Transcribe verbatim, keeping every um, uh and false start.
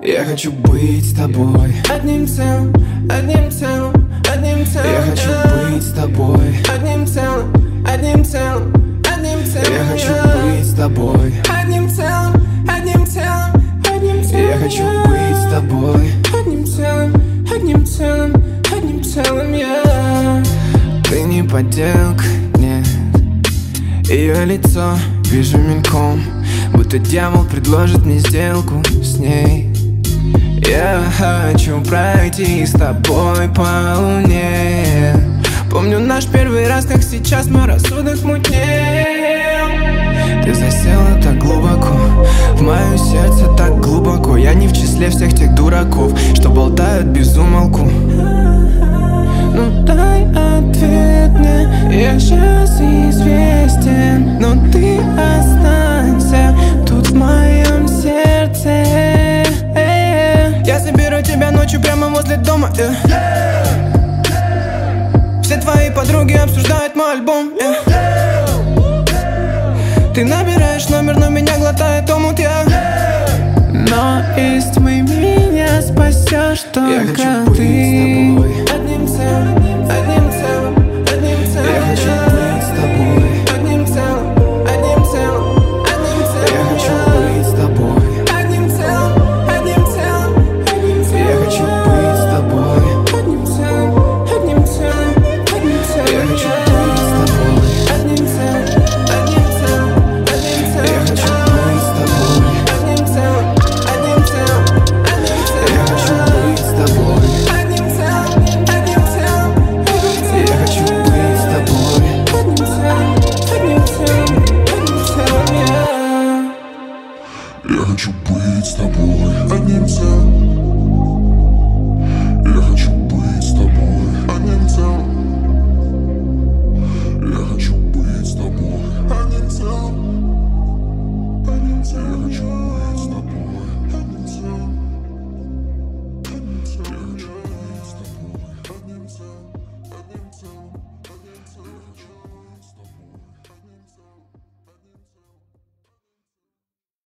Я хочу быть с тобой одним целым, одним целым, одним целым. Я хочу быть с тобой одним целым, одним целым, одним целым. Я хочу быть с тобой одним целым, одним целым, одним целым. Я хочу быть с тобой одним целым, одним целым, одним целым. Я Ты не подделка, нет. Ее лицо вижу мельком, будто дьявол предложит мне сделку с ней. Я хочу пройти с тобой по луне. Помню наш первый раз, как сейчас мой рассудок мутнел. Ты засела так глубоко, в мое сердце так глубоко. Я не в числе всех тех дураков, что болтают без умолку. ну дай ответ мне, я сейчас известен, но ты останься тут в моем сердце. Я соберу тебя ночью прямо возле дома, yeah. Все твои подруги обсуждают мой альбом, yeah. Ты набираешь номер, но меня глотает омут, я yeah. Но из тьмы меня спасешь только Я хочу быть ты. с тобой Одним целым, одним